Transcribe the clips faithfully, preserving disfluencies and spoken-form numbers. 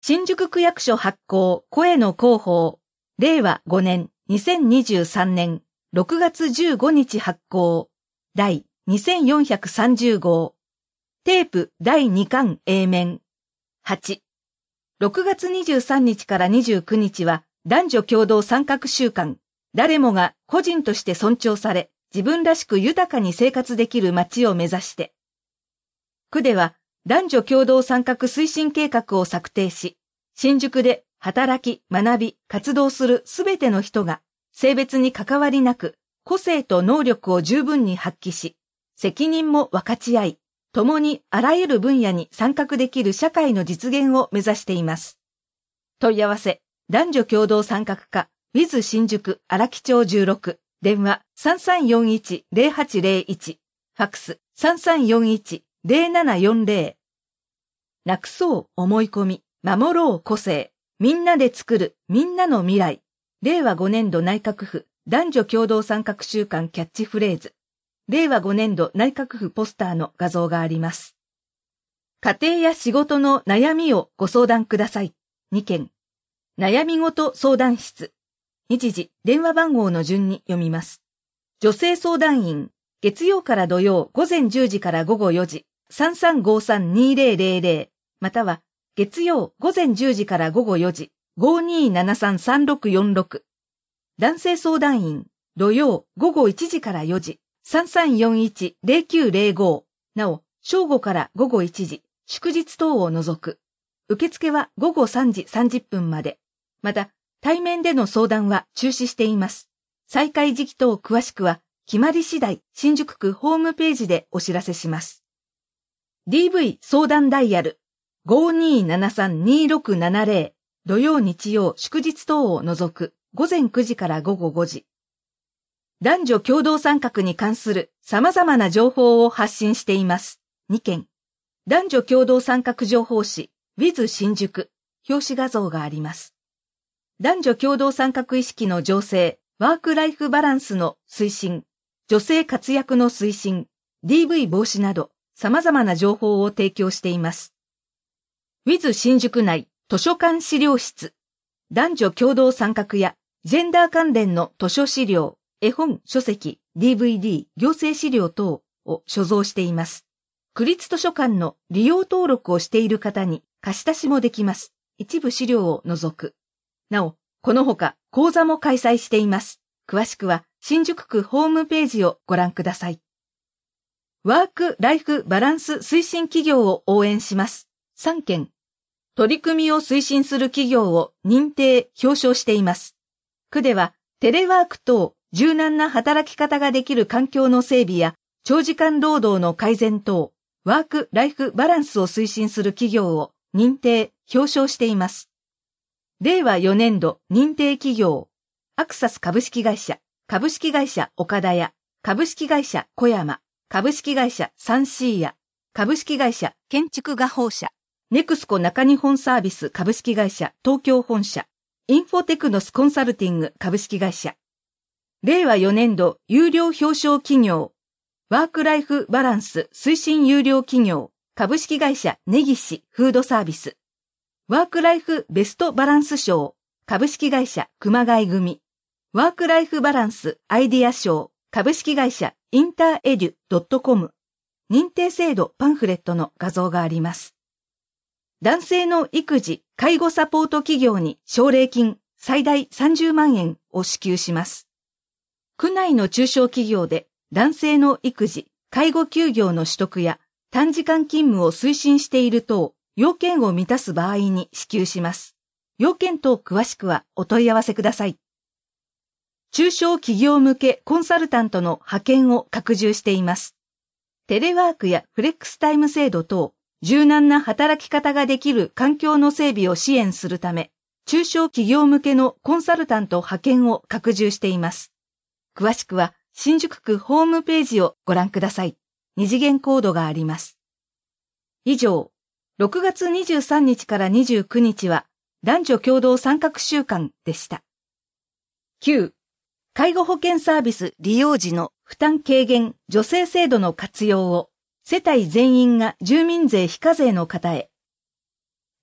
新宿区役所発行声の広報、れいわごねんにせんにじゅうさんねんろくがつじゅうごにち発行、第にせんよんひゃくさんじゅうごう、テープだいにかん A 面。はち、ろくがつにじゅうさんにちからにじゅうくにちは男女共同参画週間、誰もが個人として尊重され、自分らしく豊かに生活できる街を目指して。区では男女共同参画推進計画を策定し、新宿で働き、学び、活動するすべての人が性別に関わりなく、個性と能力を十分に発揮し、責任も分かち合い、共にあらゆる分野に参画できる社会の実現を目指しています。問い合わせ、男女共同参画課、ウィズ 新宿荒木町じゅうろく、電話 さんさんよんいちゼロはちゼロいち、ファックス さんさんよんいちゼロななよんゼロ。なくそう思い込み、守ろう個性、みんなで作るみんなの未来。れいわごねんど内閣府男女共同参画週間キャッチフレーズ。れいわごねんど内閣府ポスターの画像があります。家庭や仕事の悩みをご相談ください。にけん。悩みごと相談室。日時、電話番号の順に読みます。女性相談員、月曜から土曜ごぜんじゅうじからごごよじ、さんさんごさんにゼロゼロゼロ、または月曜ごぜんじゅうじからごごよじ、ごにーななさんさんろくよんろく。男性相談員、土曜ごごいちじからよじ、さんさんよんいちゼロきゅうゼロご。なお、正午からごごいちじ、祝日等を除く。受付はごごさんじさんじゅっぷんまで。また、対面での相談は中止しています。再開時期等詳しくは、決まり次第、新宿区ホームページでお知らせします。ディーブイ 相談ダイヤル、ごにーななさんにろくななゼロ、土曜日曜祝日等を除く、ごぜんくじからごごごじ。男女共同参画に関する様々な情報を発信しています。にけん。男女共同参画情報誌、ウィズ 新宿、表紙画像があります。男女共同参画意識の醸成、ワークライフバランスの推進、女性活躍の推進、ディーブイ 防止など、様々な情報を提供しています。ウィズ 新宿内、図書館資料室、男女共同参画や、ジェンダー関連の図書資料、絵本、書籍、ディーブイディー、行政資料等を所蔵しています。区立図書館の利用登録をしている方に貸し出しもできます。一部資料を除く。なお、このほか講座も開催しています。詳しくは新宿区ホームページをご覧ください。ワーク・ライフ・バランス推進企業を応援します。さんけん。取り組みを推進する企業を認定・表彰しています。区ではテレワーク等柔軟な働き方ができる環境の整備や長時間労働の改善等、ワーク・ライフ・バランスを推進する企業を認定・表彰しています。れいわよねんど認定企業、アクサス株式会社、株式会社岡田屋、株式会社小山、株式会社サンシーヤ、株式会社建築画報社、ネクスコ中日本サービス株式会社東京本社、インフォテクノスコンサルティング株式会社。れいわよねんど有料表彰企業、ワークライフバランス推進有料企業、株式会社ネギシフードサービス。ワークライフベストバランス賞、株式会社熊谷組。ワークライフバランスアイディア賞、株式会社インターエデュドットコム。認定制度パンフレットの画像があります。男性の育児・介護サポート企業に奨励金最大さんじゅうまんえんを支給します。区内の中小企業で男性の育児・介護休業の取得や短時間勤務を推進している等、要件を満たす場合に支給します。要件等詳しくはお問い合わせください。中小企業向けコンサルタントの派遣を拡充しています。テレワークやフレックスタイム制度等、柔軟な働き方ができる環境の整備を支援するため、中小企業向けのコンサルタント派遣を拡充しています。詳しくは新宿区ホームページをご覧ください。二次元コードがあります。以上、ろくがつにじゅうさんにちからにじゅうくにちは男女共同参画週間でした。きゅう、介護保険サービス利用時の負担軽減助成制度の活用を世帯全員が住民税非課税の方へ。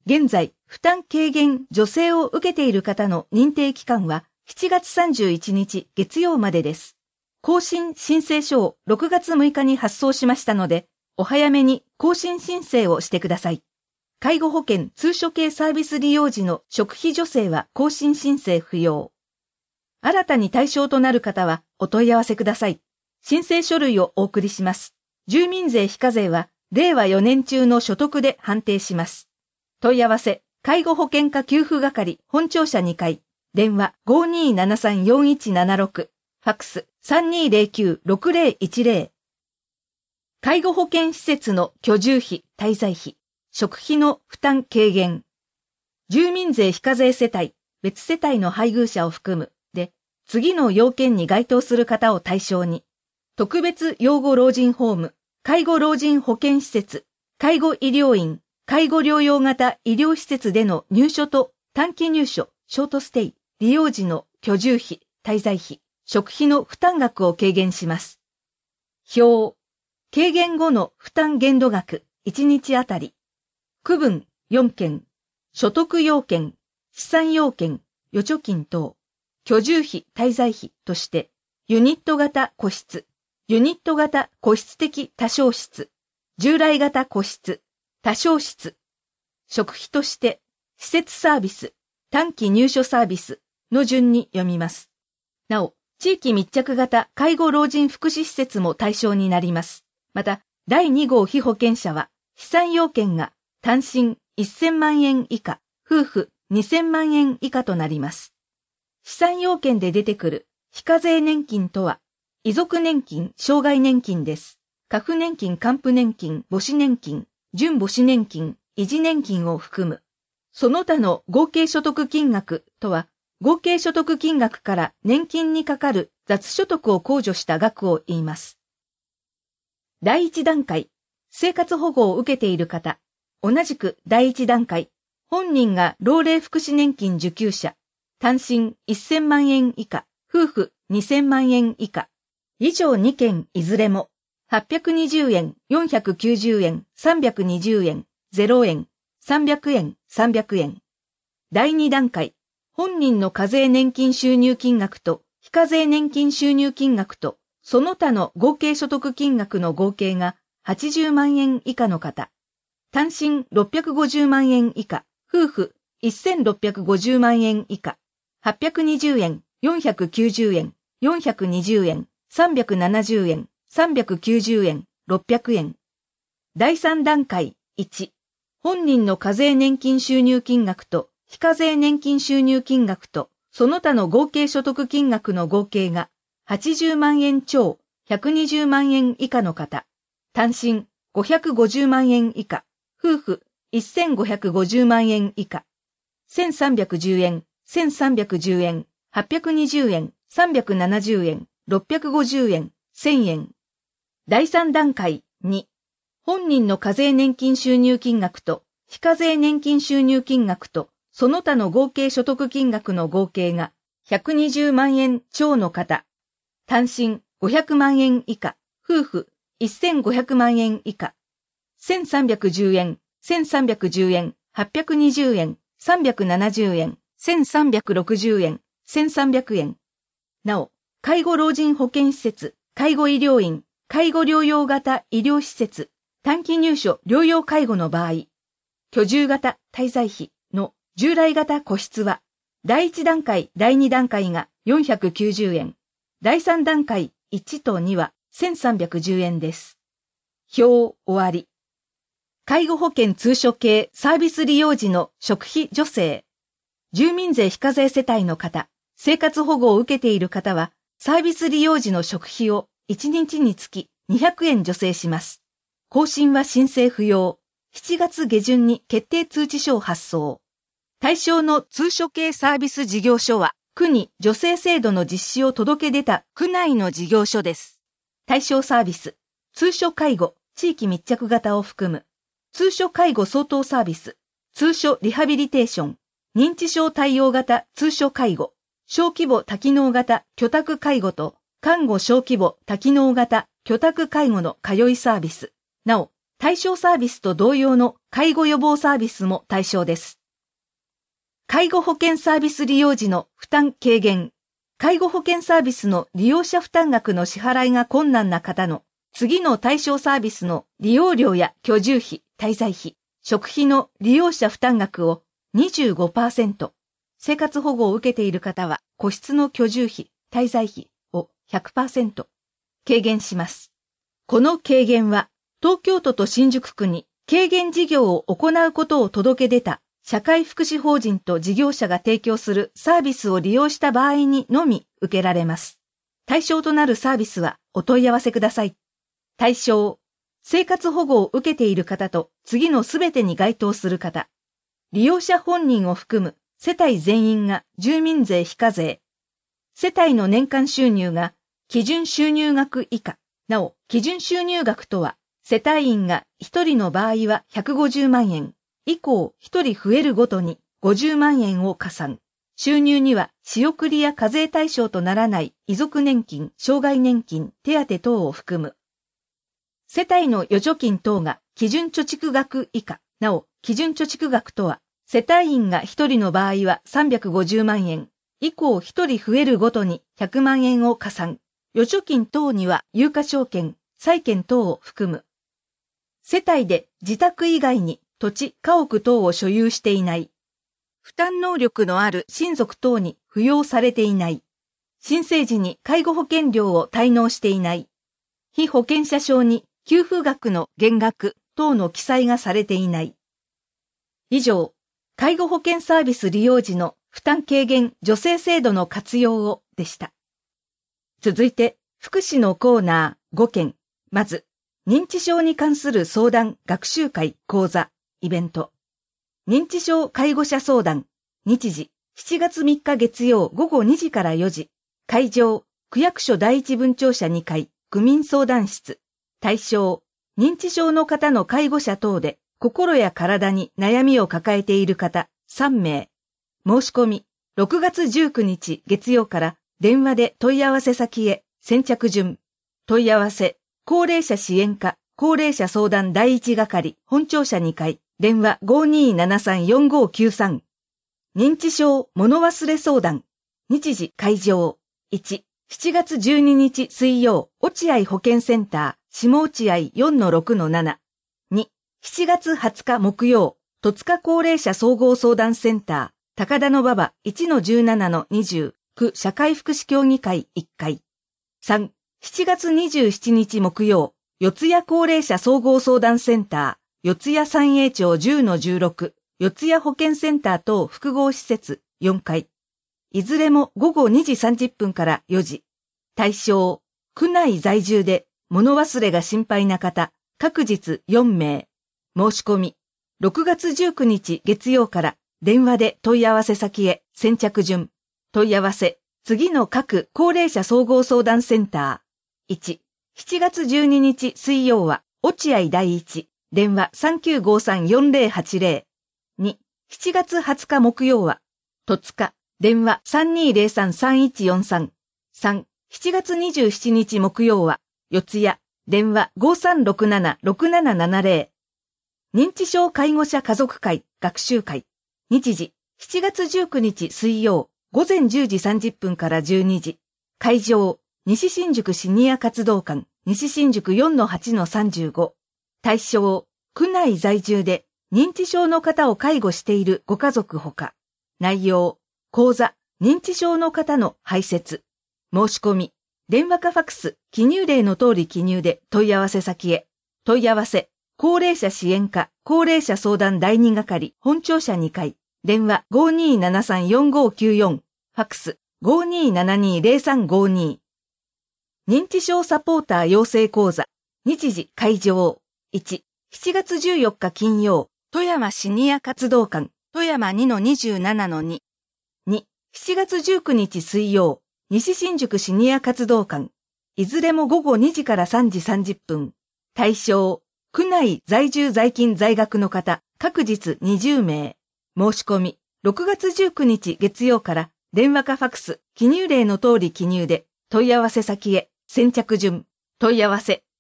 現在、負担軽減助成を受けている方の認定期間はしちがつさんじゅういちにち月曜までです。更新申請書をろくがつむいかに発送しましたので、お早めに更新申請をしてください。介護保険通所系サービス利用時の食費助成は更新申請不要。新たに対象となる方はお問い合わせください。申請書類をお送りします。住民税非課税はれいわよねん中の所得で判定します。問い合わせ、介護保険課給付係本庁舎にかい、電話 ごーにーななさんよんいちななろく、ファックス さんにーぜろきゅうろくぜろいちぜろ。介護保険施設の居住費、滞在費、食費の負担軽減。住民税非課税世帯、別世帯の配偶者を含むで、次の要件に該当する方を対象に、特別養護老人ホーム、介護老人保健施設、介護医療院、介護療養型医療施設での入所と短期入所、ショートステイ、利用時の居住費、滞在費、食費の負担額を軽減します。表、軽減後の負担限度額、いちにちあたり、区分よんけん、所得要件、資産要件、預貯金等、居住費、滞在費として、ユニット型個室、ユニット型個室的多床室、従来型個室、多床室、食費として、施設サービス、短期入所サービスの順に読みます。なお、地域密着型介護老人福祉施設も対象になります。また、だいに号被保険者は、資産要件が単身せんまんえん以下、夫婦にせんまんえん以下となります。資産要件で出てくる非課税年金とは、遺族年金、障害年金です。家父年金、還付年金、母子年金、準母子年金、維持年金を含む。その他の合計所得金額とは、合計所得金額から年金にかかる雑所得を控除した額を言います。第一段階、生活保護を受けている方、同じく第一段階、本人が老齢福祉年金受給者、単身せんまんえん以下、夫婦にせんまんえん以下、以上にけんいずれも、はっぴゃくにじゅうえん、よんひゃくきゅうじゅうえん、さんびゃくにじゅうえん、ゼロえん、さんびゃくえん、さんびゃくえん。第二段階、本人の課税年金収入金額と非課税年金収入金額とその他の合計所得金額の合計がはちじゅうまんえん以下の方。単身ろっぴゃくごじゅうまんえん以下、夫婦せんろっぴゃくごじゅうまんえん以下、はっぴゃくにじゅうえん、よんひゃくきゅうじゅうえん、よんひゃくにじゅうえん、さんびゃくななじゅうえん、さんびゃくきゅうじゅうえん、ろっぴゃくえん。第三段階いち、本人の課税年金収入金額と非課税年金収入金額とその他の合計所得金額の合計がはちじゅうまんえん超ひゃくにじゅうまんえん以下の方、単身ごひゃくごじゅうまんえん以下、夫婦せんごひゃくごじゅうまんえん以下、せんさんびゃくじゅうえん、せんさんびゃくじゅうえん、はっぴゃくにじゅうえん、さんびゃくななじゅうえん、ろっぴゃくごじゅうえん、せんえん。第三段階に、本人の課税年金収入金額と非課税年金収入金額とその他の合計所得金額の合計がひゃくにじゅうまんえん超の方、単身ごひゃくまんえん以下、夫婦せんごひゃくまんえん以下、せんさんびゃくじゅうえん、せんさんびゃくじゅうえん、はっぴゃくにじゅうえん、さんびゃくななじゅうえん、せんさんびゃくろくじゅうえん、せんさんびゃくえん。なお、介護老人保健施設、介護医療院、介護療養型医療施設、短期入所療養介護の場合、居住型滞在費の従来型個室は、第一段階、第二段階がよんひゃくきゅうじゅうえん、第三段階いちとにはせんさんびゃくじゅうえんです。表終わり。介護保険通所系サービス利用時の食費助成。住民税非課税世帯の方、生活保護を受けている方は、サービス利用時の食費をいちにちにつきにひゃくえん助成します。更新は申請不要。しちがつげじゅんに決定通知書を発送。対象の通所系サービス事業所は、区に助成制度の実施を届け出た区内の事業所です。対象サービス、通所介護、地域密着型を含む、通所介護相当サービス、通所リハビリテーション、認知症対応型通所介護、小規模多機能型居宅介護と、看護小規模多機能型居宅介護の通いサービス。なお、 対象サービスと同様の介護予防サービスも対象です。介護保険サービス利用時の負担軽減。介護保険サービスの利用者負担額の支払いが困難な方の次の対象サービスの利用料や居住費、滞在費、食費の利用者負担額を にじゅうごパーセント、生活保護を受けている方は個室の居住費、滞在費を ひゃくパーセント 軽減します。この軽減は東京都と新宿区に軽減事業を行うことを届け出た社会福祉法人と事業者が提供するサービスを利用した場合にのみ受けられます。対象となるサービスはお問い合わせください。対象、生活保護を受けている方と次のすべてに該当する方。利用者本人を含む世帯全員が住民税非課税。世帯の年間収入が基準収入額以下。なお、基準収入額とは、世帯員がひとりの場合はひゃくごじゅうまんえん、以降ひとり増えるごとにごじゅうまんえんを加算。収入には仕送りや課税対象とならない遺族年金、障害年金、手当等を含む。世帯の預貯金等が基準貯蓄額以下。なお、基準貯蓄額とは、世帯員がひとりの場合はさんびゃくごじゅうまんえん、以降ひとり増えるごとにひゃくまんえんを加算。預貯金等には有価証券、債券等を含む。世帯で自宅以外に土地、家屋等を所有していない。負担能力のある親族等に扶養されていない。申請時に介護保険料を滞納していない。被保険者証に給付額の減額等の記載がされていない。以上、介護保険サービス利用時の負担軽減助成制度の活用をでした。続いて、福祉のコーナーごけん。まず、認知症に関する相談、学習会、講座、イベント。認知症介護者相談。日時、しちがつみっか月曜ごごにじからよじ。会場、区役所第一分庁舎にかい、区民相談室。対象、認知症の方の介護者等で、心や体に悩みを抱えている方、さんめい。申し込み、ろくがつじゅうくにち月曜から、電話で問い合わせ先へ、先着順。問い合わせ、高齢者支援課、高齢者相談第一係、本庁舎にかい、電話 ごーにーななさんよんごーきゅうさん。認知症物忘れ相談。日時会場。いち、しちがつじゅうににち水曜、落合保健センター、下落合 よんのろくのなな。に、しちがつはつか木曜、戸塚高齢者総合相談センター、高田馬場 いちのじゅうななのにじゅう。区社会福祉協議会いっかい。さん、しちがつにじゅうしちにち木曜、四谷高齢者総合相談センター、四谷三栄町 じゅうのじゅうろく、四谷保健センター等複合施設よんかい。いずれもごごにじさんじゅっぷんからよじ。対象、区内在住で物忘れが心配な方、各日よんめい。申し込み、ろくがつじゅうくにち月曜から電話で問い合わせ先へ先着順。問い合わせ、次の各高齢者総合相談センター。いち、しちがつじゅうににち水曜は、落合第一、電話 さんきゅうごさんよんぜろはちぜろ。に、しちがつはつか木曜は、戸塚、電話 さんにーぜろさんさんいちよんさん。さん、しちがつにじゅうしちにち木曜は、四谷、電話 ごーさんろくななろくななななぜろ。認知症介護者家族会、学習会。日時、しちがつじゅうくにち水曜、ごぜんじゅうじさんじゅっぷんからじゅうにじ。会場、西新宿シニア活動館、西新宿 よんのはちのさんじゅうご。対象、区内在住で認知症の方を介護しているご家族ほか。内容、講座、認知症の方の排泄。申し込み、電話かファクス、記入例の通り記入で問い合わせ先へ。問い合わせ、高齢者支援課、高齢者相談第二係、本庁舎にかい。電話 ごーにーななさんよんごーきゅうよん、ファックス ごーにーななにーぜろさんごーにー。認知症サポーター養成講座。日時会場。いち、しちがつじゅうよっか金曜、富山シニア活動館、富山 にのにじゅうななのに。に、しちがつじゅうくにち水曜、西新宿シニア活動館。いずれもごごにじからさんじさんじゅっぷん。対象、区内在住在勤在学の方、各日にじゅうめい。申し込み、ろくがつじゅうくにち月曜から電話かファクス、記入例の通り記入で問い合わせ先へ先着順。問い合わせ、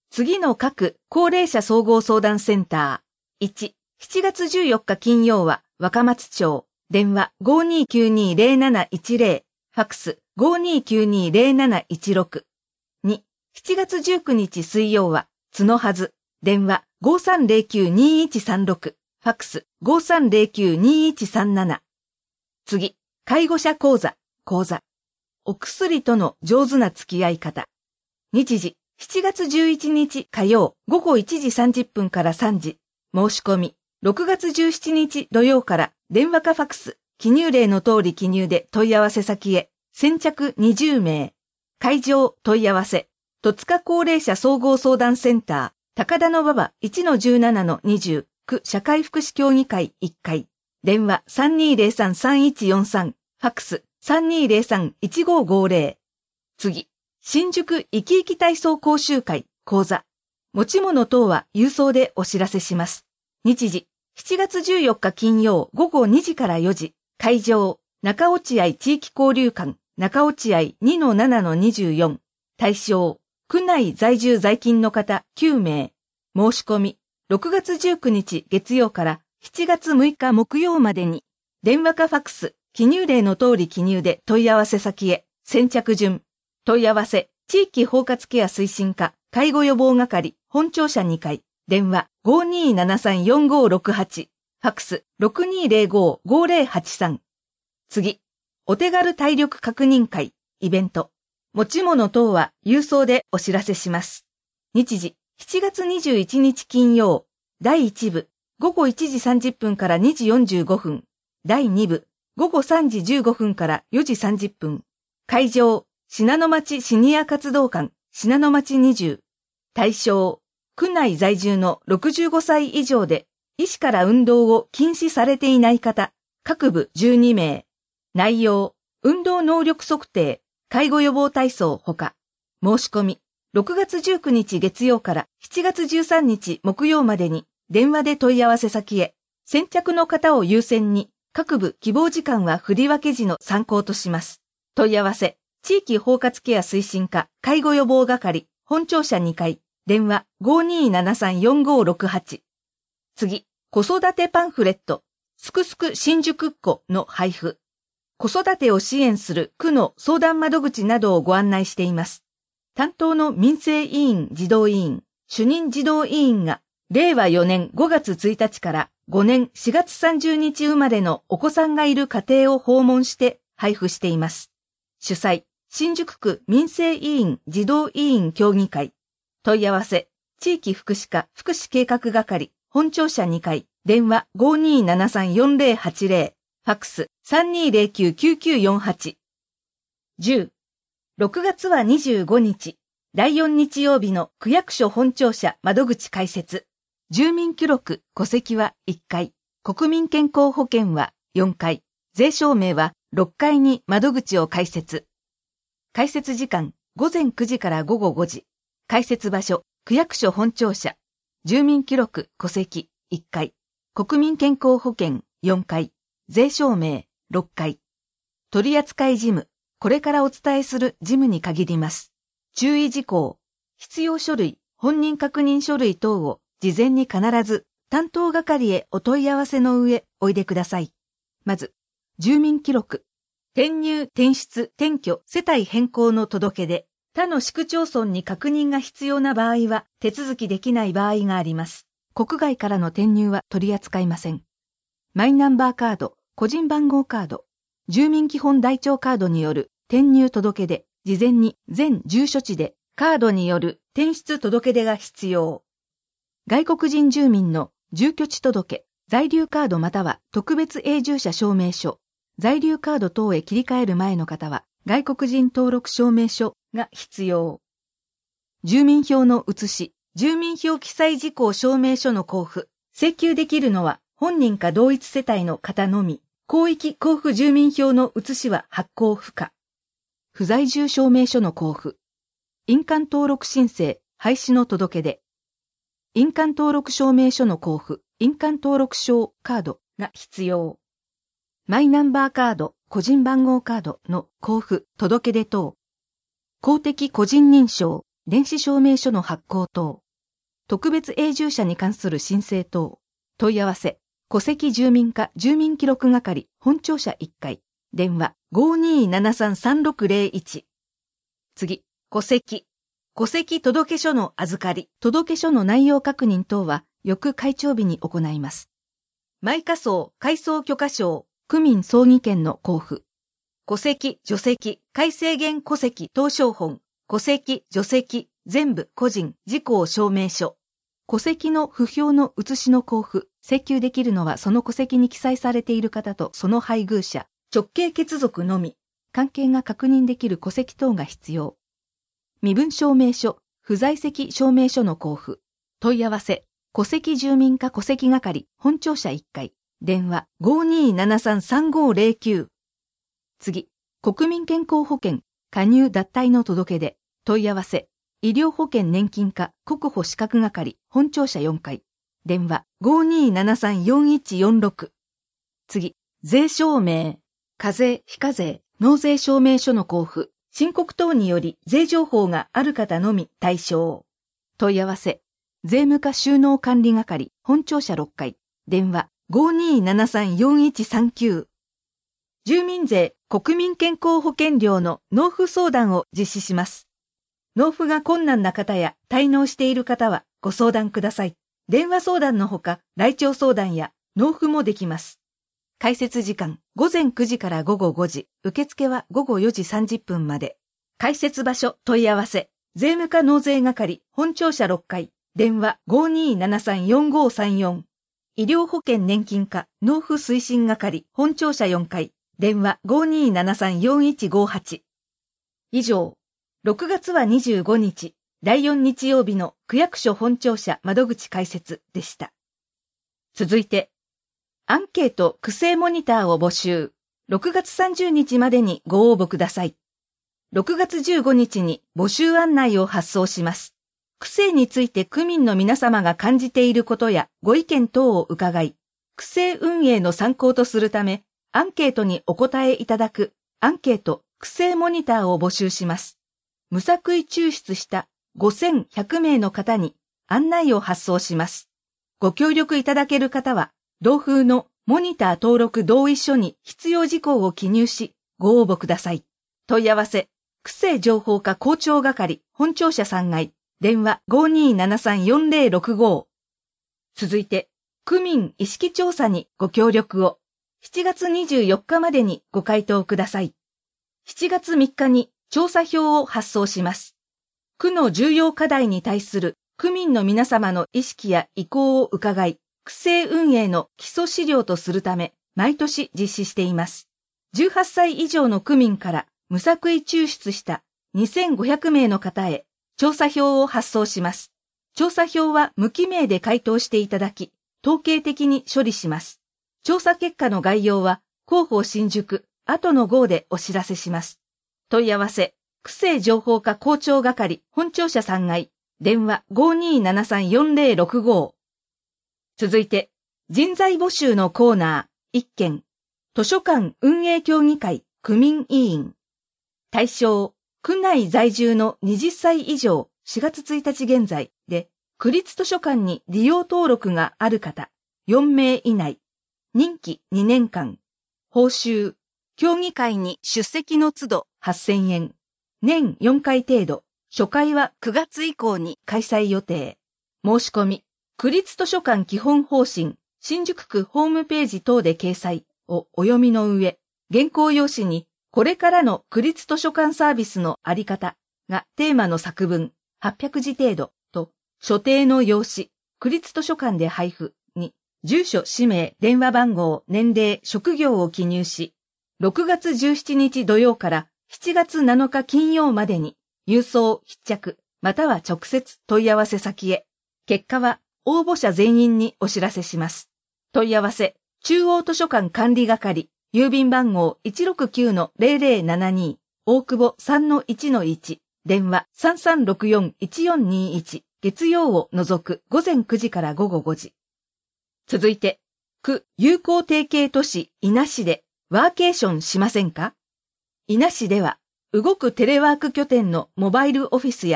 次の各高齢者総合相談センター。いち、しちがつじゅうよっか金曜は若松町、電話 ごーにーきゅうにーぜろなないちぜろ、ファックス ごーにーきゅうにーぜろなないちろく。に、しちがつじゅうくにち水曜は角はず、電話 ごーさんぜろきゅうにーいちさんろく、ファックス ごーさんぜろきゅうにーいちさんなな。次、介護者講座、講座。お薬との上手な付き合い方。日時、しちがつじゅういちにち火曜ごごいちじさんじゅっぷんからさんじ。申し込み、ろくがつじゅうしちにち土曜から電話かファックス、記入例の通り記入で問い合わせ先へ、先着にじゅうめい。会場問い合わせ、戸塚高齢者総合相談センター、高田馬場 いちのじゅうななのにじゅう、区社会福祉協議会いっかい。電話 さんにーぜろさんさんいちよんさん、ファックス さんにーぜろさんいちごごぜろ。次、新宿生き生き体操講習会講座。持ち物等は郵送でお知らせします。日時、しちがつじゅうよっか金曜ごごにじからよじ。会場、中落合地域交流館、中落合 にのななのにじゅうよん。対象、区内在住在勤の方きゅうめい。申し込み、ろくがつじゅうくにち月曜からしちがつむいか木曜までに、電話かファックス、記入例の通り記入で問い合わせ先へ、先着順。問い合わせ、地域包括ケア推進課、介護予防係、本庁舎にかい、電話 ごーにーななさんよんごーろくはち、ファックス ろくにーぜろごーごーぜろはちさん。次、お手軽体力確認会、イベント。持ち物等は郵送でお知らせします。日時、しちがつにじゅういちにち金曜、だいいちぶ、ごごいちじさんじゅっぷんからにじよんじゅうごふん、だいにぶ、ごごさんじじゅうごふんからよじさんじゅっぷん。会場、信濃町シニア活動館、信濃町にじゅう。対象、区内在住のろくじゅうごさい以上で、医師から運動を禁止されていない方、各部じゅうにめい。内容、運動能力測定、介護予防体操ほか。申し込み、ろくがつじゅうくにち月曜からしちがつじゅうさんにち木曜までに、電話で問い合わせ先へ、先着の方を優先に、各部希望時間は振り分け時の参考とします。問い合わせ、地域包括ケア推進課、介護予防係、本庁舎にかい、電話 ごーにーななさんよんごーろくはち。次、子育てパンフレット、すくすく新宿っ子の配布。子育てを支援する区の相談窓口などをご案内しています。担当の民生委員児童委員、主任児童委員が、れいわよねんごがつついたちからごねんしがつさんじゅうにち生まれのお子さんがいる家庭を訪問して配布しています。主催、新宿区民生委員児童委員協議会。問い合わせ、地域福祉課福祉計画係、本庁舎にかい、電話 ごーにーななさんよんぜろはちぜろ、ファックス さんにーぜろきゅうきゅうきゅうよんはち。じゅう、ろくがつはにじゅうごにち、だいよん日曜日の区役所本庁舎窓口開設。住民記録、戸籍はいっかい、国民健康保険はよんかい、税証明はろっかいに窓口を開設。開設時間、ごぜんくじからごごごじ。開設場所、区役所本庁舎。住民記録、戸籍いっかい、国民健康保険よんかい、税証明ろっかい。取扱事務、これからお伝えする事務に限ります。注意事項、必要書類、本人確認書類等を事前に必ず担当係へお問い合わせの上おいでください。まず、住民記録。転入、転出、転居、世帯変更の届け出。他の市区町村に確認が必要な場合は手続きできない場合があります。国外からの転入は取り扱いません。マイナンバーカード、個人番号カード、住民基本台帳カードによる転入届出、事前に全住所地でカードによる転出届出が必要。外国人住民の住居地届、在留カードまたは特別永住者証明書、在留カード等へ切り替える前の方は外国人登録証明書が必要。住民票の写し、住民票記載事項証明書の交付、請求できるのは本人か同一世帯の方のみ。広域交付住民票の写しは発行不可。不在住証明書の交付。印鑑登録申請、廃止の届け出。印鑑登録証明書の交付、印鑑登録証カードが必要。マイナンバーカード、個人番号カードの交付、届け出等。公的個人認証、 電子証明書の発行等、特別永住者に関する申請等、問い合わせ、戸籍住民課住民記録係本庁舎いっかい、電話 ごーにーななさんさんろくゼロいち。次、戸籍。戸籍届書の預かり、届書の内容確認等は、翌開帳日に行います。毎課葬、改装許可証、区民葬儀権の交付。戸籍、除籍、改正現戸籍謄商本、戸籍、除籍、全部個人、事項証明書。戸籍の不評の写しの交付、請求できるのはその戸籍に記載されている方とその配偶者、直系血族のみ。関係が確認できる戸籍等が必要。身分証明書、不在籍証明書の交付。問い合わせ、戸籍住民課戸籍係、本庁舎いっかい、電話 ごーにーななさんさんごゼロきゅう。次、国民健康保険、加入脱退の届け出、問い合わせ、医療保険年金課国保資格係、本庁舎よんかい、電話 ごーにーななさんよんいちよんろく。次、税証明、課税、非課税、納税証明書の交付、申告等により税情報がある方のみ対象。問い合わせ、税務課収納管理係、本庁舎ろっかい、電話 ごーにーななさんよんいちさんきゅう。住民税国民健康保険料の納付相談を実施します。納付が困難な方や滞納している方はご相談ください。電話相談のほか、来庁相談や納付もできます。開設時間、ごぜんくじからごごごじ、受付はごごよじさんじゅっぷんまで。開設場所、問い合わせ、税務課納税係、本庁舎ろっかい、電話 ごーにーななさんよんごさんよん。医療保険年金課、納付推進係、本庁舎よんかい、電話 ごーにーななさんよんいちごはち。以上、ろくがつはにじゅうごにち、だいよん日曜日の区役所本庁舎窓口開設でした。続いて、アンケート区政モニターを募集。ろくがつさんじゅうにちまでにご応募ください。ろくがつじゅうごにちに募集案内を発送します。区政について区民の皆様が感じていることやご意見等を伺い、区政運営の参考とするため、アンケートにお答えいただくアンケート区政モニターを募集します。無作為抽出したごせんひゃくめいの方に案内を発送します。ご協力いただける方は、同封のモニター登録同意書に必要事項を記入し、ご応募ください。問い合わせ、区政情報課校長係、本庁舎さんがい、電話 ごーにーななさんよんゼロろくご。続いて、区民意識調査にご協力を、しちがつにじゅうよっかまでにご回答ください。しちがつみっかに調査票を発送します。区の重要課題に対する区民の皆様の意識や意向を伺い、区政運営の基礎資料とするため、毎年実施しています。じゅうはっさい以上の区民から無作為抽出したにせんごひゃくめいの方へ調査票を発送します。調査票は無記名で回答していただき、統計的に処理します。調査結果の概要は広報新宿後の号でお知らせします。問い合わせ、区政情報課校長係本庁舎さんがい、電話 ごーにーななさんよんゼロろくご。続いて、人材募集のコーナーいっけん、図書館運営協議会区民委員。対象、区内在住のはたち以上しがつついたち現在で、区立図書館に利用登録がある方、よんめい以内。任期にねんかん。報酬、協議会に出席の都度はっせんえん。年よんかい程度。初回はくがつ以降に開催予定。申し込み、区立図書館基本方針、新宿区ホームページ等で掲載をお読みの上、原稿用紙にこれからの区立図書館サービスのあり方がテーマの作文はっぴゃくじ程度と所定の用紙、区立図書館で配布に住所、氏名、電話番号、年齢、職業を記入し、ろくがつじゅうしちにち土曜からしちがつなのか金曜までに郵送、必着、または直接問い合わせ先へ。結果は応募者全員にお知らせします。問い合わせ、中央図書館管理係、郵便番号 いちろくきゅうのゼロゼロななに、大久保 さんのいちのいち、電話 さんさんろくよんいちよんにいち、月曜を除くごぜんくじからごごごじ。続いて、区友好提携都市伊那市でワーケーションしませんか？伊那市では、動くテレワーク拠点のモバイルオフィスや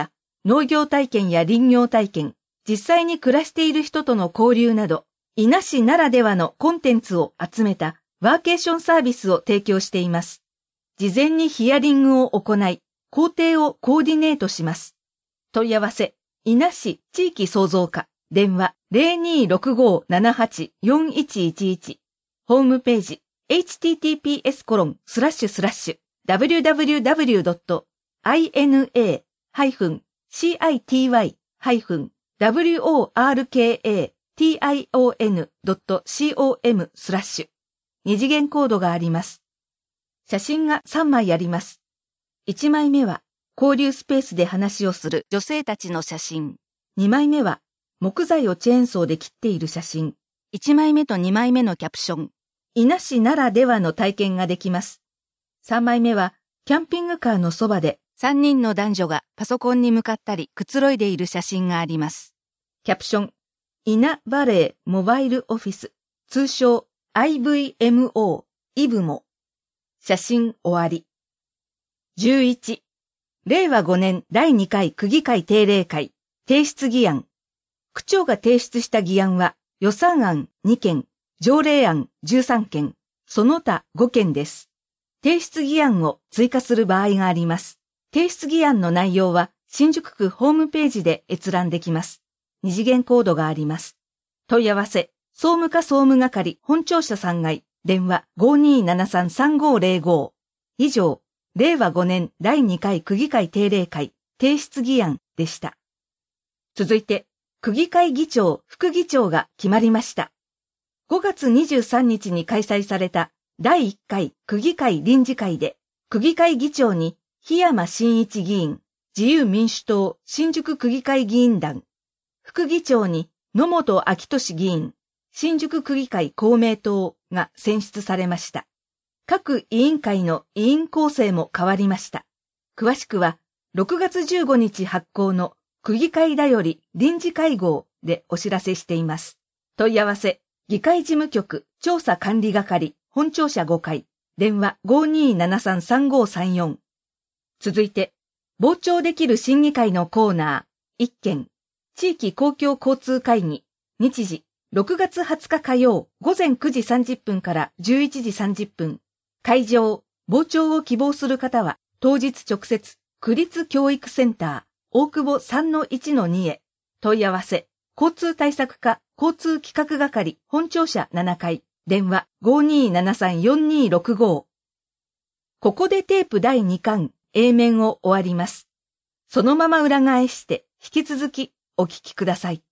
農業体験や林業体験、実際に暮らしている人との交流など、伊那市ならではのコンテンツを集めたワーケーションサービスを提供しています。事前にヒアリングを行い、工程をコーディネートします。問い合わせ、伊那市地域創造課、電話 ゼロにーろくごーななはちよんいちいちいち、ホームページ、エイチティーティーピーエスコロンスラッシュスラッシュダブリューダブリューダブリュードットイナハイフンシティハイフンダブリューオーアールケーティーオーエヌドットコムスラッシュ二次元コードがあります。写真がさんまいあります。いちまいめは交流スペースで話をする女性たちの写真。にまいめは木材をチェーンソーで切っている写真。いちまいめとにまいめのキャプション。伊那市ならではの体験ができます。さんまいめはキャンピングカーのそばでさんにんの男女がパソコンに向かったりくつろいでいる写真があります。キャプション。伊那バレーモバイルオフィス、通称 アイブイエムオー、イブモ。写真終わり。じゅういち、れいわごねんだいにかい区議会定例会、提出議案。区長が提出した議案は、予算案にけん、条例案じゅうさんけん、その他ごけんです。提出議案を追加する場合があります。提出議案の内容は、新宿区ホームページで閲覧できます。二次元コードがあります。問い合わせ、総務課総務係本庁舎さんがい、電話 ごーにーななさんさんごーぜろご。以上、れいわごねんだいにかい区議会定例会提出議案でした。続いて、区議会議長、副議長が決まりました。ごがつにじゅうさんにちに開催されただいいっかい区議会臨時会で、区議会議長に檜山真一議員、自由民主党新宿区議会議員団、副議長に野本昭俊議員、新宿区議会公明党が選出されました。各委員会の委員構成も変わりました。詳しくはろくがつじゅうごにち発行の区議会だより臨時会合でお知らせしています。問い合わせ、議会事務局調査管理係本庁舎ごかい、電話 ごーにーななさんさんごーさんよん。続いて、傍聴できる審議会のコーナー、いっけん、地域公共交通会議、日時、ろくがつはつか火曜午前くじさんじゅっぷんからじゅういちじさんじゅっぷん。会場、傍聴を希望する方は、当日直接、区立教育センター、大久保 さんのいちのに へ。問い合わせ、交通対策課、交通企画係、本庁舎ななかい、電話 ごーにーななさんよんにーろくごー。ここでテープだいにかん、A 面を終わります。そのまま裏返して、引き続きお聞きください。